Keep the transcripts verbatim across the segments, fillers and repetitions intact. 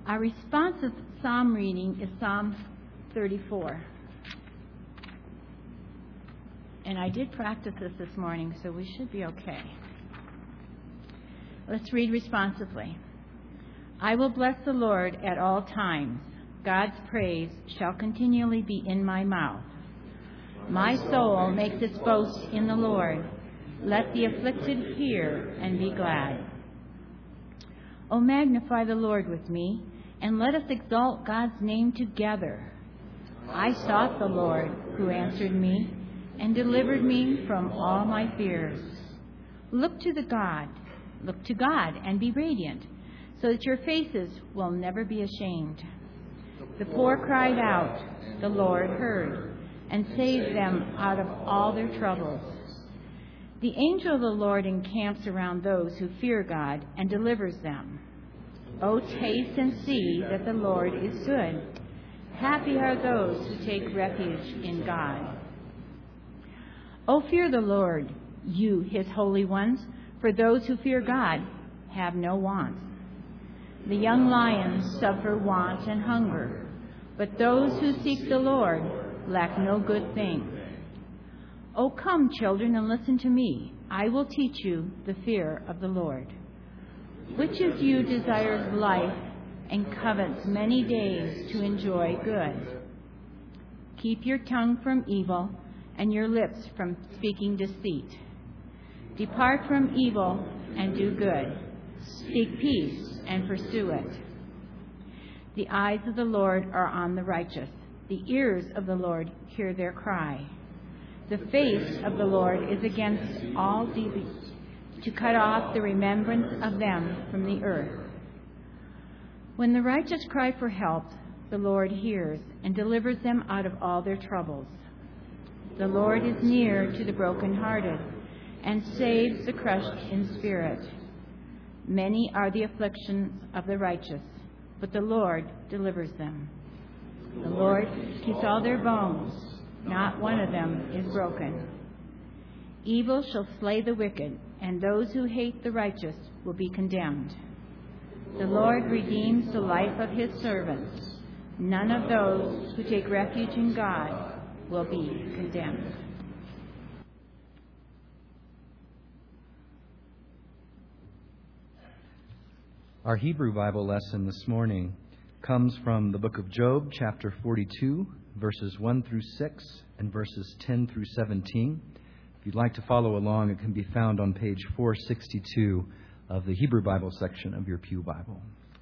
Our responsive psalm reading is Psalm thirty-four. And I did practice this this morning, so we should be okay. Let's read responsively. I will bless the Lord at all times. God's praise shall continually be in my mouth. My soul makes its boast in the Lord. Let the afflicted hear and be glad. O magnify the Lord with me, and let us exalt God's name together. I sought the Lord, who answered me, and delivered me from all my fears. Look to the God, look to God and be radiant, so that your faces will never be ashamed. The poor cried out, the Lord heard, and saved them out of all their troubles. The angel of the Lord encamps around those who fear God and delivers them. O taste and see that the Lord is good. Happy are those who take refuge in God. O fear the Lord, you his holy ones, for those who fear God have no want. The young lions suffer want and hunger, but those who seek the Lord lack no good thing. O come, children, and listen to me. I will teach you the fear of the Lord. Which of you desires life and covets many days to enjoy good? Keep your tongue from evil and your lips from speaking deceit. Depart from evil and do good. Seek peace and pursue it. The eyes of the Lord are on the righteous. The ears of the Lord hear their cry. The face of the Lord is against all deviants, to cut off the remembrance of them from the earth. When the righteous cry for help, the Lord hears and delivers them out of all their troubles. The Lord is near to the brokenhearted and saves the crushed in spirit. Many are the afflictions of the righteous, but the Lord delivers them. The Lord keeps all their bones. Not one of them is broken. Evil shall slay the wicked, and those who hate the righteous will be condemned. The Lord redeems the life of his servants. None of those who take refuge in God will be condemned. Our Hebrew Bible lesson this morning comes from the book of Job, chapter forty-two, verses one through six and verses ten through seventeen. If you'd like to follow along, it can be found on page four sixty-two of the Hebrew Bible section of your Pew Bible.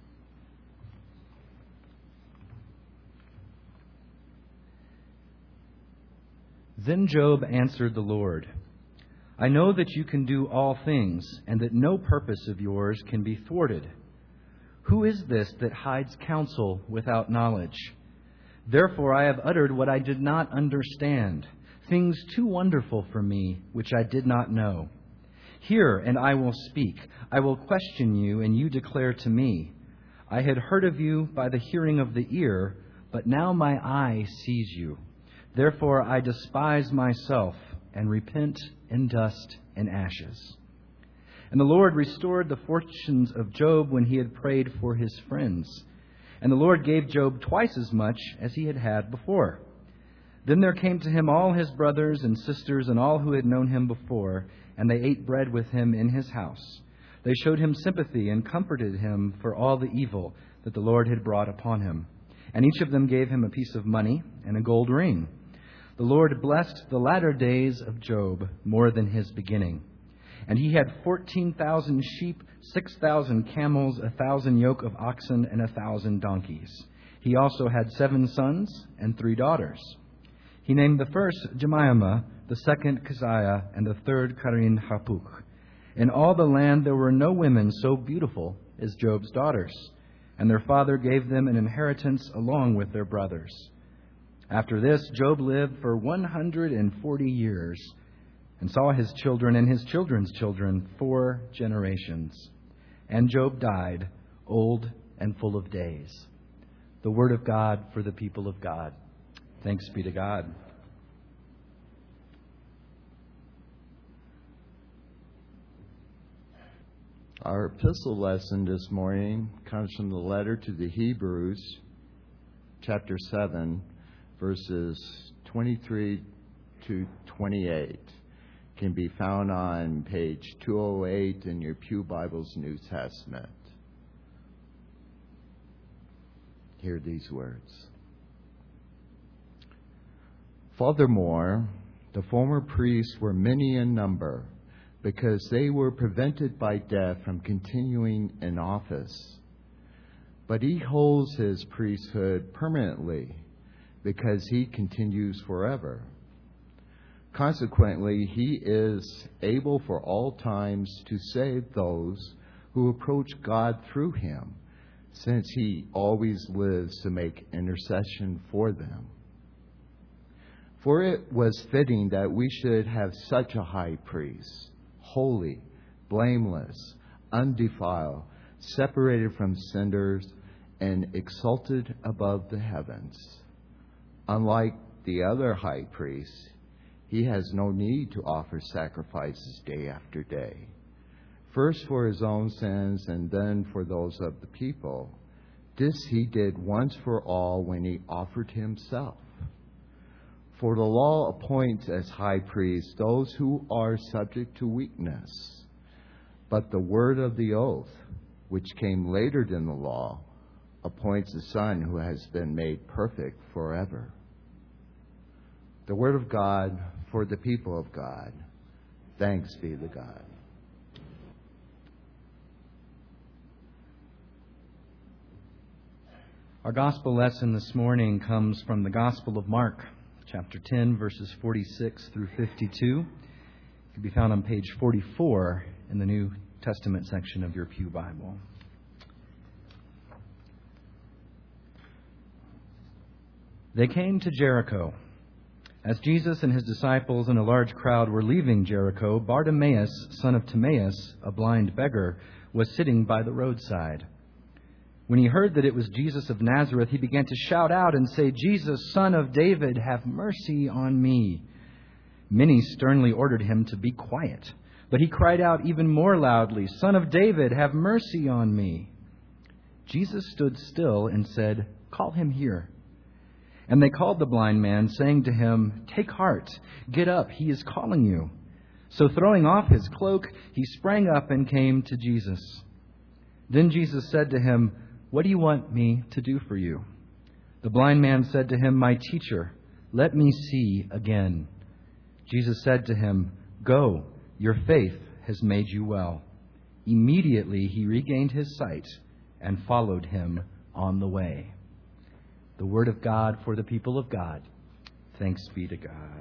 Then Job answered the Lord, I know that you can do all things, and that no purpose of yours can be thwarted. Who is this that hides counsel without knowledge? Therefore I have uttered what I did not understand, things too wonderful for me, which I did not know. Hear, and I will speak. I will question you, and you declare to me. I had heard of you by the hearing of the ear, but now my eye sees you. Therefore I despise myself and repent in dust and ashes. And the Lord restored the fortunes of Job when he had prayed for his friends. And the Lord gave Job twice as much as he had had before. Then there came to him all his brothers and sisters and all who had known him before, and they ate bread with him in his house. They showed him sympathy and comforted him for all the evil that the Lord had brought upon him. And each of them gave him a piece of money and a gold ring. The Lord blessed the latter days of Job more than his beginning. And he had fourteen thousand sheep, six thousand camels, a thousand yoke of oxen, and a thousand donkeys. He also had seven sons and three daughters. He named the first Jemimah, the second Keziah, and the third Karin Hapuk. In all the land there were no women so beautiful as Job's daughters, and their father gave them an inheritance along with their brothers. After this, Job lived for one hundred forty years and saw his children and his children's children four generations. And Job died, old and full of days. The word of God for the people of God. Thanks be to God. Our epistle lesson this morning comes from the letter to the Hebrews, chapter seven, verses twenty-three to twenty-eight. Can be found on page two oh eight in your Pew Bible's New Testament. Hear these words. Furthermore, the former priests were many in number, because they were prevented by death from continuing in office. But he holds his priesthood permanently, because he continues forever. Consequently, he is able for all times to save those who approach God through him, since he always lives to make intercession for them. For it was fitting that we should have such a high priest, holy, blameless, undefiled, separated from sinners, and exalted above the heavens. Unlike the other high priests, he has no need to offer sacrifices day after day, first for his own sins and then for those of the people. This he did once for all when he offered himself. For the law appoints as high priests those who are subject to weakness. But the word of the oath, which came later than the law, appoints a son who has been made perfect forever. The word of God for the people of God. Thanks be to God. Our gospel lesson this morning comes from the Gospel of Mark, chapter ten, verses forty-six through fifty-two. It can be found on page forty-four in the New Testament section of your Pew Bible. They came to Jericho. As Jesus and his disciples and a large crowd were leaving Jericho, Bartimaeus, son of Timaeus, a blind beggar, was sitting by the roadside. When he heard that it was Jesus of Nazareth, he began to shout out and say, "Jesus, Son of David, have mercy on me." Many sternly ordered him to be quiet, but he cried out even more loudly, "Son of David, have mercy on me." Jesus stood still and said, "Call him here." And they called the blind man, saying to him, "Take heart, get up, he is calling you." So throwing off his cloak, he sprang up and came to Jesus. Then Jesus said to him, "What do you want me to do for you?" The blind man said to him, "My teacher, let me see again." Jesus said to him, "Go, your faith has made you well." Immediately he regained his sight and followed him on the way. The word of God for the people of God. Thanks be to God.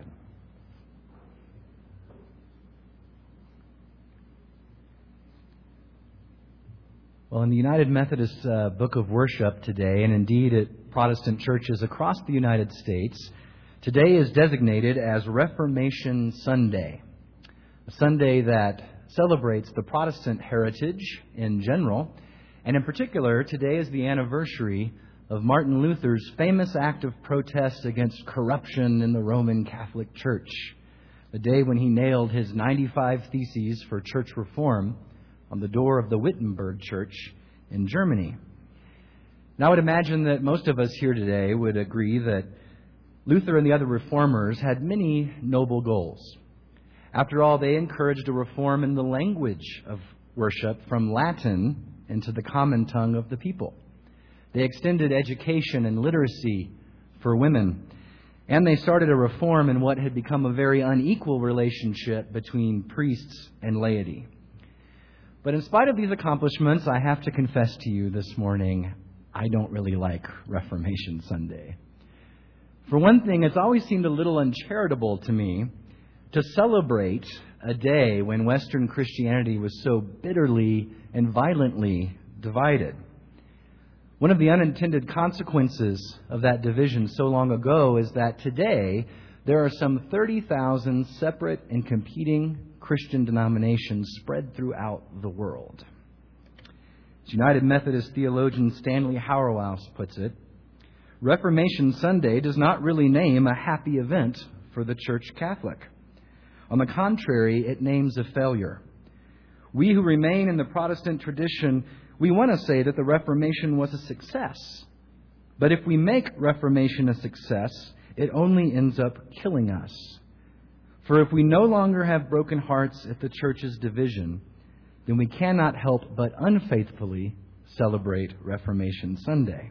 Well, in the United Methodist uh, Book of Worship today, and indeed at Protestant churches across the United States, today is designated as Reformation Sunday, a Sunday that celebrates the Protestant heritage in general, and in particular, today is the anniversary of Martin Luther's famous act of protest against corruption in the Roman Catholic Church, the day when he nailed his ninety-five Theses for church reform on the door of the Wittenberg Church in Germany. Now, I would imagine that most of us here today would agree that Luther and the other reformers had many noble goals. After all, they encouraged a reform in the language of worship from Latin into the common tongue of the people. They extended education and literacy for women, and they started a reform in what had become a very unequal relationship between priests and laity. But in spite of these accomplishments, I have to confess to you this morning, I don't really like Reformation Sunday. For one thing, it's always seemed a little uncharitable to me to celebrate a day when Western Christianity was so bitterly and violently divided. One of the unintended consequences of that division so long ago is that today there are some thirty thousand separate and competing Christian denominations spread throughout the world. As United Methodist theologian Stanley Hauerwas puts it, Reformation Sunday does not really name a happy event for the Church Catholic. On the contrary, it names a failure. We who remain in the Protestant tradition, we want to say that the Reformation was a success. But if we make Reformation a success, it only ends up killing us. For if we no longer have broken hearts at the church's division, then we cannot help but unfaithfully celebrate Reformation Sunday.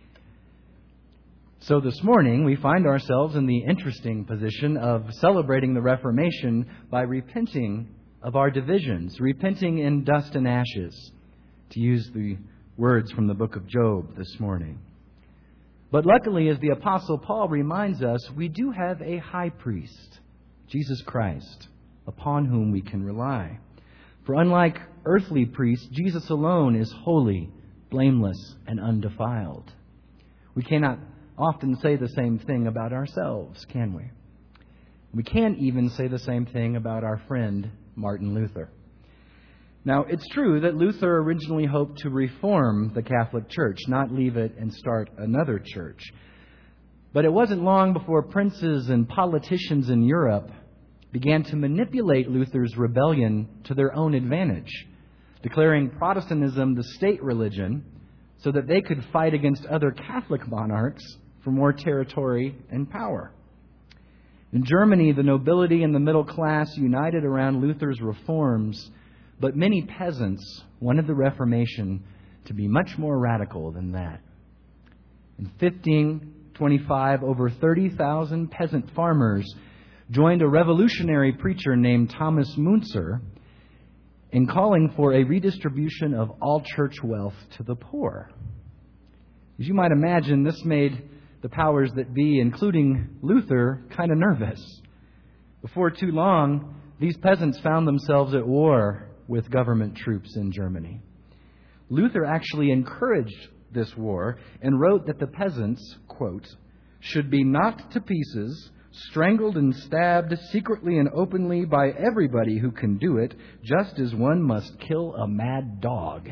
So this morning, we find ourselves in the interesting position of celebrating the Reformation by repenting of our divisions, repenting in dust and ashes, to use the words from the book of Job this morning. But luckily, as the Apostle Paul reminds us, we do have a high priest, Jesus Christ, upon whom we can rely. For unlike earthly priests, Jesus alone is holy, blameless, and undefiled. We cannot often say the same thing about ourselves, can we? We can't even say the same thing about our friend Martin Luther. Now, it's true that Luther originally hoped to reform the Catholic Church, not leave it and start another church. But it wasn't long before princes and politicians in Europe began to manipulate Luther's rebellion to their own advantage, declaring Protestantism the state religion so that they could fight against other Catholic monarchs for more territory and power. In Germany, the nobility and the middle class united around Luther's reforms, but many peasants wanted the Reformation to be much more radical than that. In fifteen twenty-five, over thirty thousand peasant farmers joined a revolutionary preacher named Thomas Müntzer in calling for a redistribution of all church wealth to the poor. As you might imagine, this made the powers that be, including Luther, kind of nervous. Before too long, these peasants found themselves at war with government troops in Germany. Luther actually encouraged this war and wrote that the peasants, quote, should be knocked to pieces, strangled and stabbed secretly and openly by everybody who can do it, just as one must kill a mad dog.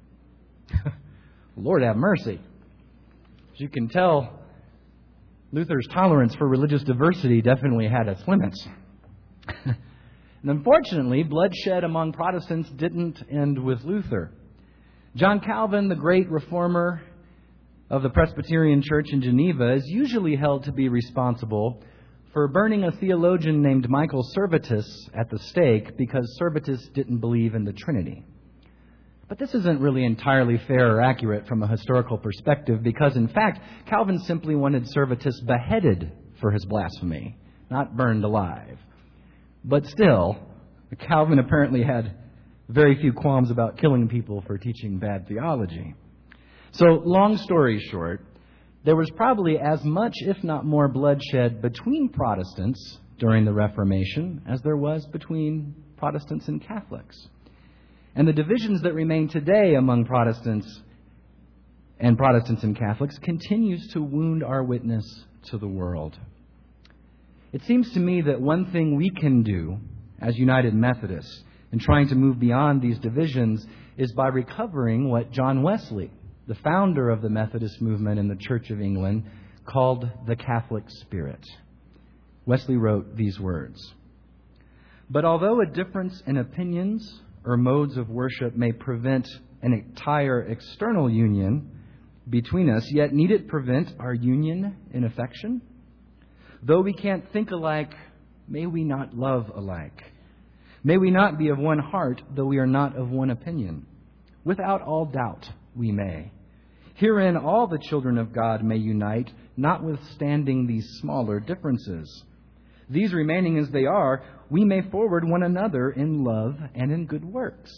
Lord have mercy. As you can tell, Luther's tolerance for religious diversity definitely had its limits. And unfortunately, bloodshed among Protestants didn't end with Luther. John Calvin, the great reformer of the Presbyterian Church in Geneva, is usually held to be responsible for burning a theologian named Michael Servetus at the stake because Servetus didn't believe in the Trinity. But this isn't really entirely fair or accurate from a historical perspective because, in fact, Calvin simply wanted Servetus beheaded for his blasphemy, not burned alive. But still, Calvin apparently had very few qualms about killing people for teaching bad theology. So, long story short, there was probably as much, if not more, bloodshed between Protestants during the Reformation as there was between Protestants and Catholics. And the divisions that remain today among Protestants and Protestants and Catholics continues to wound our witness to the world. It seems to me that one thing we can do as United Methodists in trying to move beyond these divisions is by recovering what John Wesley, the founder of the Methodist movement in the Church of England, called the Catholic spirit. Wesley wrote these words, "But although a difference in opinions or modes of worship may prevent an entire external union between us, yet need it prevent our union in affection? Though we can't think alike, may we not love alike? May we not be of one heart, though we are not of one opinion? Without all doubt we may. Herein all the children of God may unite, notwithstanding these smaller differences. These remaining as they are, we may forward one another in love and in good works."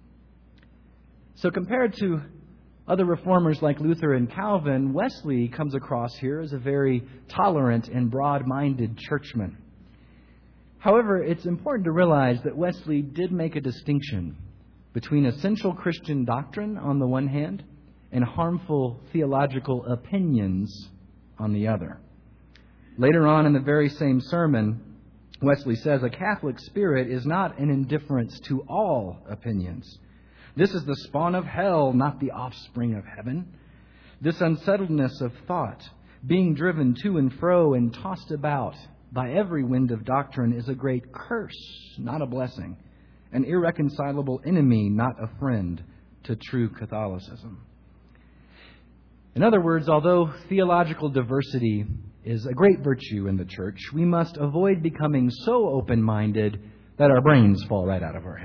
So compared to other reformers like Luther and Calvin, Wesley comes across here as a very tolerant and broad-minded churchman. However, it's important to realize that Wesley did make a distinction between essential Christian doctrine on the one hand and harmful theological opinions on the other. Later on in the very same sermon, Wesley says, "A Catholic spirit is not an indifference to all opinions. This is the spawn of hell, not the offspring of heaven. This unsettledness of thought, being driven to and fro and tossed about by every wind of doctrine, is a great curse, not a blessing. an irreconcilable enemy, not a friend to true Catholicism. In other words, although theological diversity is a great virtue in the church, we must avoid becoming so open-minded that our brains fall right out of our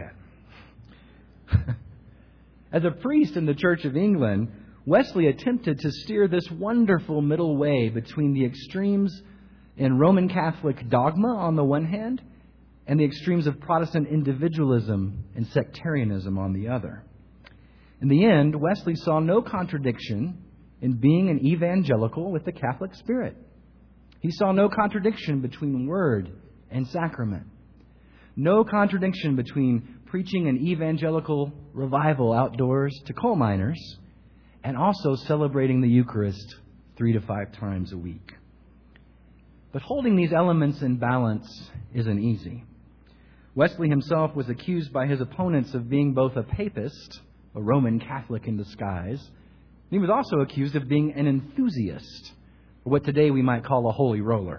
head. As a priest in the Church of England, Wesley attempted to steer this wonderful middle way between the extremes in Roman Catholic dogma on the one hand and the extremes of Protestant individualism and sectarianism on the other. In the end, Wesley saw no contradiction in being an evangelical with the Catholic spirit. He saw no contradiction between word and sacrament. No contradiction between preaching an evangelical revival outdoors to coal miners and also celebrating the Eucharist three to five times a week. But holding these elements in balance isn't easy. Wesley himself was accused by his opponents of being both a papist, a Roman Catholic in disguise. He was also accused of being an enthusiast, or what today we might call a holy roller.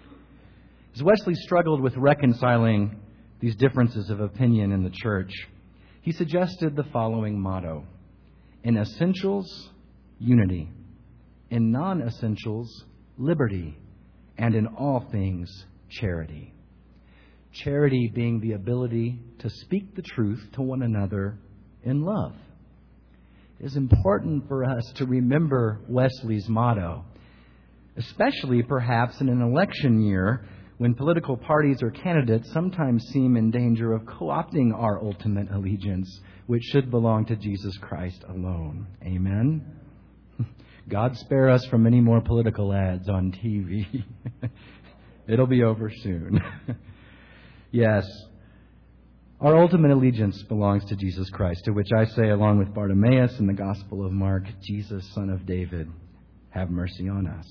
As Wesley struggled with reconciling these differences of opinion in the church, he suggested the following motto: in essentials, unity; in non-essentials, liberty; and in all things, charity. Charity being the ability to speak the truth to one another in love. It is important for us to remember Wesley's motto, especially perhaps in an election year when political parties or candidates sometimes seem in danger of co-opting our ultimate allegiance, which should belong to Jesus Christ alone. Amen? God spare us from any more political ads on T V. It'll be over soon. Yes, our ultimate allegiance belongs to Jesus Christ, to which I say, along with Bartimaeus in the Gospel of Mark, Jesus, Son of David, have mercy on us.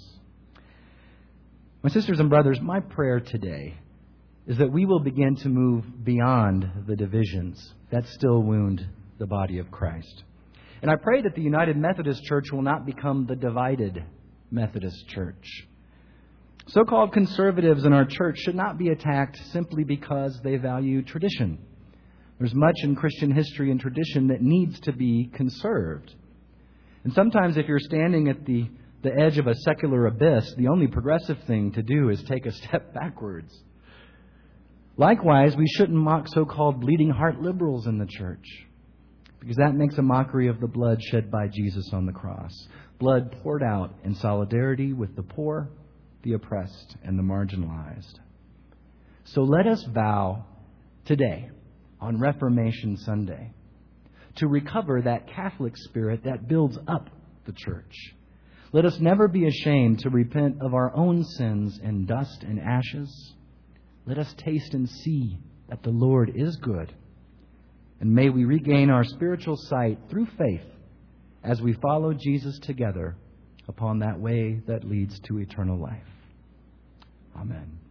My sisters and brothers, my prayer today is that we will begin to move beyond the divisions that still wound the body of Christ. And I pray that the United Methodist Church will not become the divided Methodist Church. So-called conservatives in our church should not be attacked simply because they value tradition. There's much in Christian history and tradition that needs to be conserved. And sometimes if you're standing at the, the edge of a secular abyss, the only progressive thing to do is take a step backwards. Likewise, we shouldn't mock so-called bleeding heart liberals in the church, because that makes a mockery of the blood shed by Jesus on the cross. Blood poured out in solidarity with the poor, the oppressed, and the marginalized. So let us vow today, on Reformation Sunday, to recover that Catholic spirit that builds up the church. Let us never be ashamed to repent of our own sins in dust and ashes. Let us taste and see that the Lord is good. And may we regain our spiritual sight through faith as we follow Jesus together upon that way that leads to eternal life. Amen.